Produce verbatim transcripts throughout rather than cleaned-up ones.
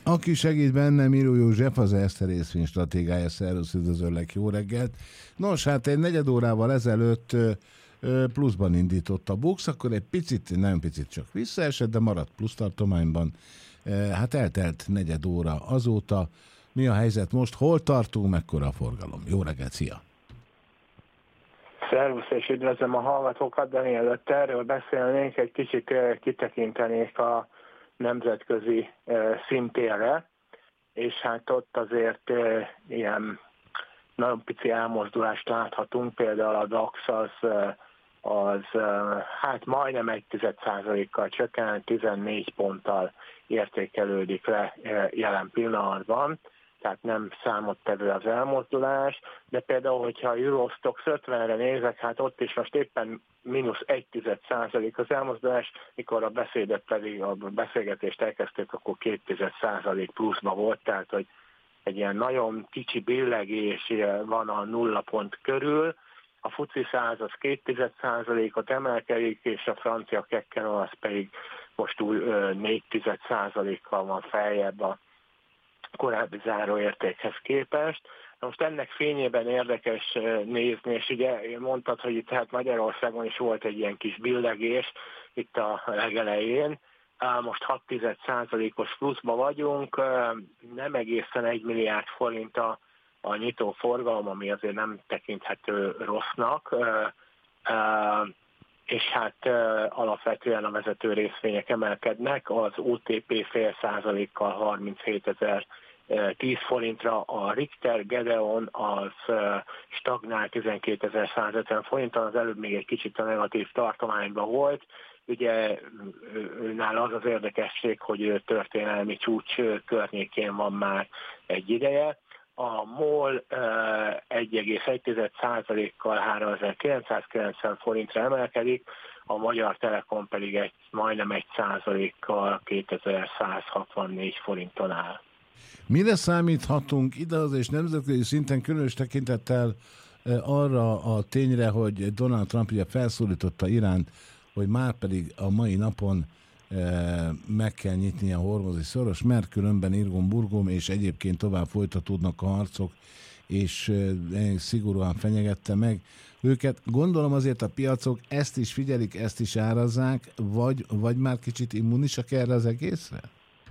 Aki segít bennem, Miró József, az Erste részvény stratégája. Szervusz, üdvözöllek, jó reggelt. Nos, hát egy negyed órával ezelőtt pluszban indított a BUX, akkor egy picit, nem picit csak visszaesett, de maradt plusz tartományban. Hát eltelt negyed óra azóta. Mi a helyzet most? Hol tartunk? Mekkora a forgalom? Jó reggelt, szia! Szervusz, és üdvözlöm a hallgatókat, de mielőtt erről beszélnénk, egy kicsit kitekintenék a nemzetközi szintérre, és hát ott azért ilyen nagyon pici elmozdulást láthatunk, például a DAX az, az hát majdnem egy tized százalékkal csökken, tizennégy ponttal értékelődik le jelen pillanatban, tehát nem számottevő az elmozdulás, de például, hogyha a Eurostoxx ötvenre nézek, hát ott is most éppen mínusz egy tized százalék az elmozdulás, mikor a beszédet pedig, a beszélgetést elkezdték, akkor két tized százalék pluszba volt, tehát hogy egy ilyen nagyon kicsi billegés van a nulla pont körül, a FTSE száz az két tized százalékot emelkedik, és a francia Kekken az pedig most új négy tized százalékkal van feljebb a korábbi záróértékhez képest. Most ennek fényében érdekes nézni, és ugye mondtad, hogy itt hát Magyarországon is volt egy ilyen kis billegés itt a legelején. Most hat tized százalékos pluszba vagyunk, nem egészen egy milliárd forint a, a nyitó forgalom, ami azért nem tekinthető rossznak, és hát alapvetően a vezető részvények emelkednek, az o té pé fél százalékkal harminchétezer-tíz forintra, a Richter Gedeon az stagnál tizenkétezer-százötven forinton, az előbb még egy kicsit a negatív tartományban volt. Ugye őnál az az érdekesség, hogy ő történelmi csúcs környékén van már egy ideje. A MOL egy egész egy tized százalékkal háromezer-kilencszázkilencven forintra emelkedik, a Magyar Telekom pedig egy, majdnem egy százalékkal kétezer-százhatvannégy forinton áll. Mire számíthatunk ide az és nemzetközi szinten, különös tekintettel arra a tényre, hogy Donald Trump ugye felszólította Iránt, hogy már pedig a mai napon meg kell nyitni a hormuzi szoros, mert különben irgum-burgum, és egyébként tovább folytatódnak a harcok, és szigorúan fenyegette meg őket. Gondolom azért a piacok ezt is figyelik, ezt is árazzák, vagy, vagy már kicsit immunisak erre az egészre?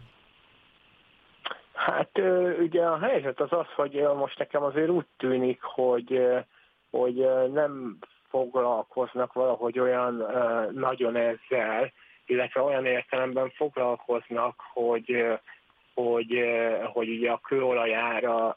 Hát ugye a helyzet az az, hogy most nekem azért úgy tűnik, hogy, hogy nem foglalkoznak valahogy olyan nagyon ezzel, illetve olyan értelemben foglalkoznak, hogy, hogy, hogy ugye a kőolajára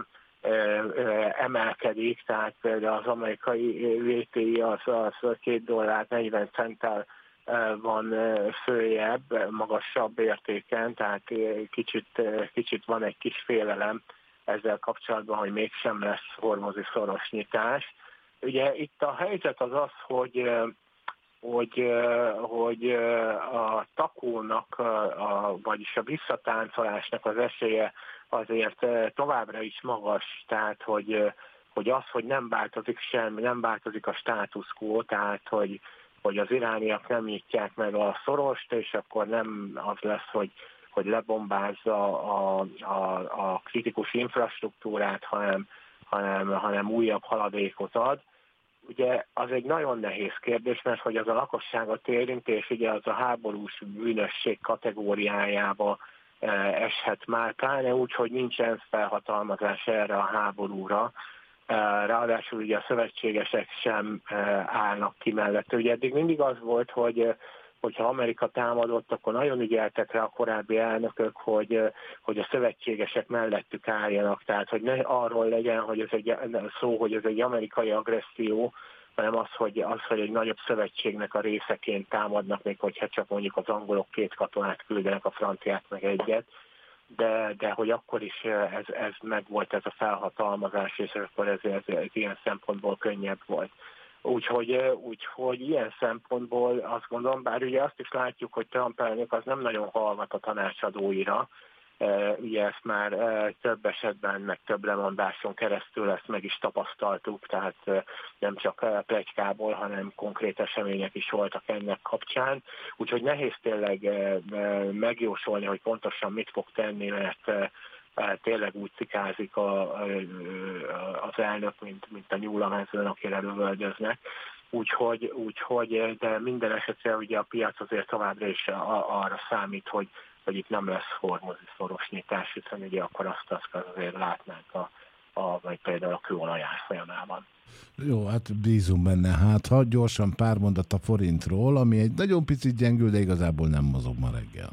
emelkedik, tehát például az amerikai vé té i az, az két dollár negyven centtel van följebb, magasabb értéken, tehát kicsit, kicsit van egy kis félelem ezzel kapcsolatban, hogy mégsem lesz hormuzi szoros nyitás. Ugye itt a helyzet az az, hogy hogy, hogy a takónak, a, vagyis a visszatáncolásnak az esélye azért továbbra is magas, tehát hogy, hogy az, hogy nem változik semmi, nem változik a status quo, tehát hogy, hogy az irániak nem nyitják meg a szorost, és akkor nem az lesz, hogy, hogy lebombázza a, a, a kritikus infrastruktúrát, hanem, hanem, hanem újabb haladékot ad. Ugye az egy nagyon nehéz kérdés, mert hogy az a lakosságot érinti, és ugye az a háborús bűnösség kategóriájába eshet már, pláne úgy, hogy nincsen felhatalmazás erre a háborúra. Ráadásul ugye a szövetségesek sem állnak ki mellett. Ugye eddig mindig az volt, hogy hogyha Amerika támadott, akkor nagyon ügyeltek rá a korábbi elnökök, hogy, hogy a szövetségesek mellettük álljanak. Tehát, hogy ne arról legyen, hogy ez egy szó, hogy ez egy amerikai agresszió, hanem az, hogy, az, hogy egy nagyobb szövetségnek a részeként támadnak, még hogyha csak mondjuk az angolok két katonát küldenek, a franciák meg egyet. De, de hogy akkor is ez, ez meg volt ez a felhatalmazás, és akkor ez, ez, ez ilyen szempontból könnyebb volt. Úgyhogy, úgyhogy ilyen szempontból azt gondolom, bár ugye azt is látjuk, hogy Trump elnök az nem nagyon hallgat a tanácsadóira, Ugye ezt már több esetben, meg több lemondáson keresztül ezt meg is tapasztaltuk, tehát nem csak pletykából, hanem konkrét események is voltak ennek kapcsán. Úgyhogy nehéz tényleg megjósolni, hogy pontosan mit fog tenni, mert tényleg úgy cikázik a, a, az elnök, mint, mint a nyúl a mezőn, akire lövöldöznek. Úgyhogy, úgyhogy, de minden esetre ugye a piac azért továbbra is a, arra számít, hogy, hogy itt nem lesz hormozi szorosnyitás, hiszen ugye akkor azt, azt azért látnánk a, a, vagy például a kőolaj árfolyamában. Jó, hát bízunk benne. Hát ha gyorsan pár mondat a forintról, ami egy nagyon picit gyengül, de igazából nem mozog ma reggel.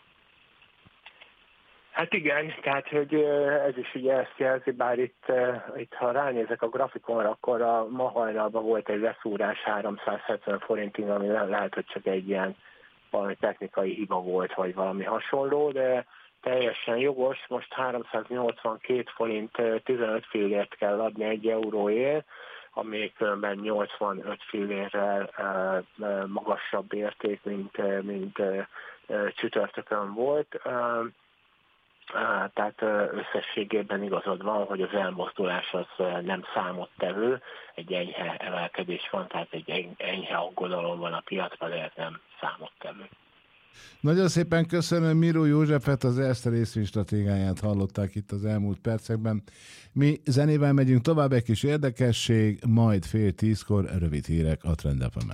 Hát igen, tehát hogy ez is ugye ezt jelzi, bár itt, itt ha ránézek a grafikonra, akkor a ma hajnalban volt egy leszúrás háromszázhetven forintig, ami lehet, hogy csak egy ilyen valami technikai hiba volt, vagy valami hasonló, de teljesen jogos, most háromszáznyolcvankét forint tizenöt fillért kell adni egy euróért, ami különben nyolcvanöt fillérrel magasabb érték, mint, mint csütörtökön volt. Tehát összességében igazad van, hogy az elmozdulás az nem számottevő, egy enyhe emelkedés van, tehát egy enyhe aggodalom van a piacban, de ez nem számottevő. Nagyon szépen köszönöm, Miró Józsefet, az Erste részvénystratégiáját hallották itt az elmúlt percekben. Mi zenével megyünk tovább, egy kis érdekesség, majd fél tízkor rövid hírek a Trend ef emen.